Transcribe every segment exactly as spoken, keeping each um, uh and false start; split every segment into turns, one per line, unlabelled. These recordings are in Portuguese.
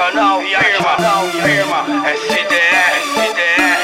Nacional, firma, firma, S D R, S D R,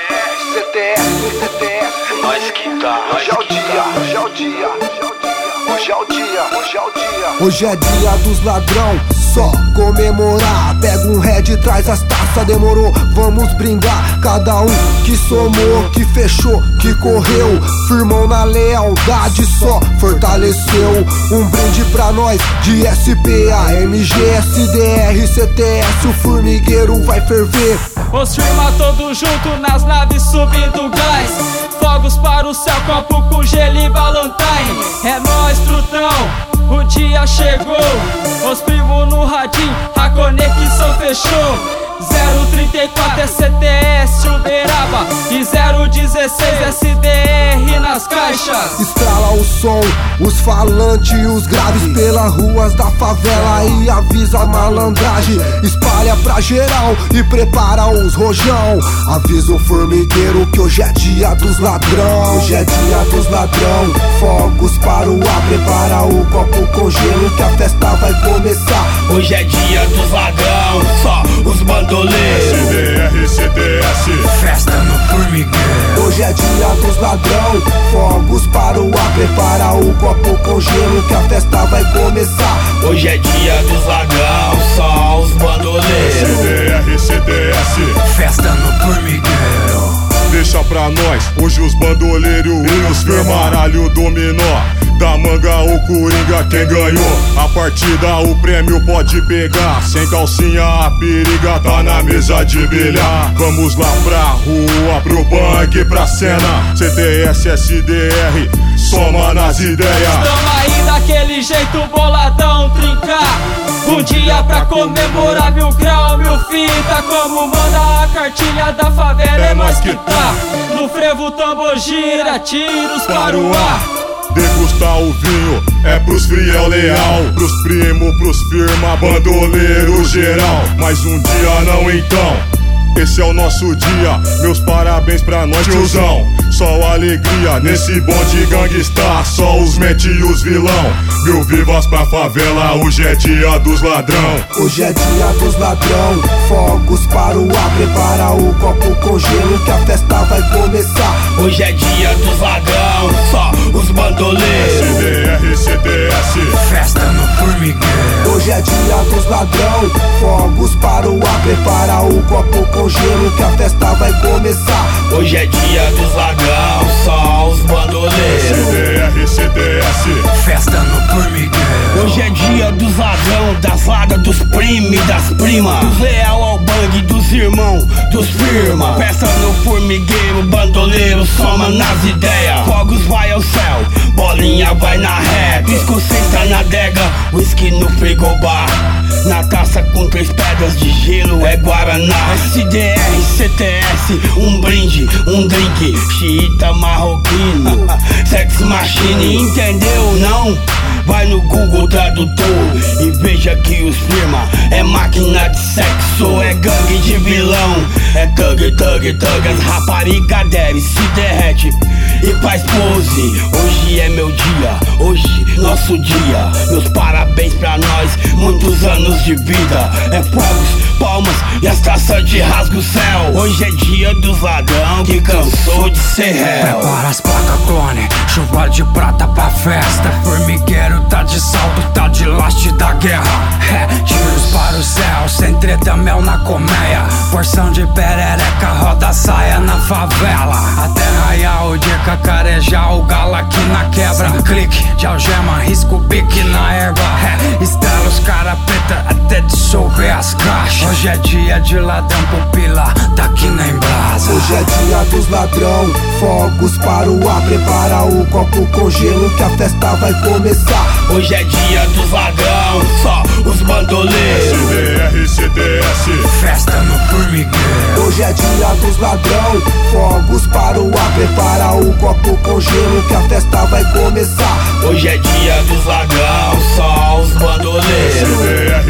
C T S, C T S,
nós que tá,
hoje é o dia, hoje é o dia, hoje é o dia, hoje é o dia. Hoje é dia dos ladrão, só comemorar. Pega um red, traz as taças, demorou, vamos brindar. Cada um que somou, que fechou, que correu, firmão na lealdade, só fortaleceu. Um brinde pra nós de S P A, M G, S D R, C T S, o formigueiro vai ferver.
Os firma todos juntos nas naves subindo gás, fogos para o céu, copo com gelo e valentine. É nóis, trutão, o dia chegou. Os primos no radinho, a conexão fechou. Zero trinta e quatro é C T S Uberaba e zero dezesseis S D R nas caixas.
Estrala o som, os falantes e os graves pelas ruas da favela e avisa a malandragem. Espalha pra geral e prepara os rojão. Avisa o formigueiro que hoje é dia dos ladrão. Hoje é dia dos ladrão. Fogos para o ar, prepara o copo com gelo que a festa vai começar.
Hoje é dia dos ladrão, só os bandoleiros.
S D R, C T S,
festa no formigueiro.
Hoje é dia dos ladrão. Fogos para o ar, prepara o copo com gelo que a festa vai começar.
Hoje é dia dos ladrão, só os bandoleiros.
S D R, C T S,
festa no formigueiro.
Deixa pra nós, hoje os bandoleiros e os firmaralho dominó. Da manga o Coringa quem ganhou a partida, o prêmio pode pegar. Sem calcinha a periga tá na mesa de bilhar. Vamos lá pra rua, pro bang, pra cena. C T S, S D R, soma nas ideias.
Tamo aí daquele jeito boladão, trincar. Um dia pra comemorar mil grau, mil fita. Como manda a cartilha da favela, é nós que tá. No frevo tambor gira, tiros para o ar.
Degustar o vinho é pros fiel leal, pros primos, pros firma, bandoleiro geral. Mais um dia não então, esse é o nosso dia. Meus parabéns pra nós, tiozão. Só alegria nesse bonde gangsta, só os mente e os vilão. Mil vivas pra favela, hoje é dia dos ladrão.
Hoje é dia dos ladrão. Fogos para o ar, prepara o copo com gelo que a festa vai começar.
Hoje é dia dos ladrão, só os bandoleiros.
S D R, C T S,
festa no formigueiro.
Hoje é dia dos ladrão. Fogos para o ar, prepara o copo com gelo que a festa vai começar.
Hoje é dia dos ladrão, só os bandoleiros.
S D R, C T S,
festa no formigueiro. Hoje é dia dos ladrão, das ladas, dos prime e das prima. Dos leal ao bang, dos irmão, dos firma. Festa no formigueiro, bandoleiro soma nas ideias. Fogos vai ao céu, bolinha vai na ré. Pisco sexta na adega, whisky no frigobar. Na taça com três pedras de gelo é Guaraná. S D R, C T S, um brinde, um drink. Xiita marroquino, sex machine, entendeu não? Vai no Google Tradutor e veja que os firma é máquina de sexo, é gangue de vilão. É thug, thug, thug, as rapariga deve se derrete e faz pose. Hoje é meu dia, hoje nosso dia. Meus parabéns pra nós, muitos anos de vida. É fogos, palmas e as taças de rasga o céu. Hoje é dia dos ladrão que cansou de ser réu.
Prepara as placas clone, chuva de prata pra festa. Formigueiro tá de salto, tá de laste da guerra. É, tiros para o céu, sem treta, mel na colmeia. Porção de perereca, roda saia na favela. Até raiar o dia cacarejar, o galo aqui na quebra. Sem clique de algema, risco o bique na erva. É, estrela os cara preta até dissolver as caixas. Hoje é dia de ladrão, pupila, tá aqui na embrasa.
Hoje é dia dos ladrão. Fogos para o ar, prepara o copo com gelo que a festa vai começar.
Hoje é dia dos ladrão, só os bandoleiros.
S D R, C T S,
festa no formigueiro.
Hoje é dia dos ladrão. Fogos para o ar, prepara o copo com gelo que a festa vai começar.
Hoje é dia dos ladrão, só os bandoleiros.
S D R,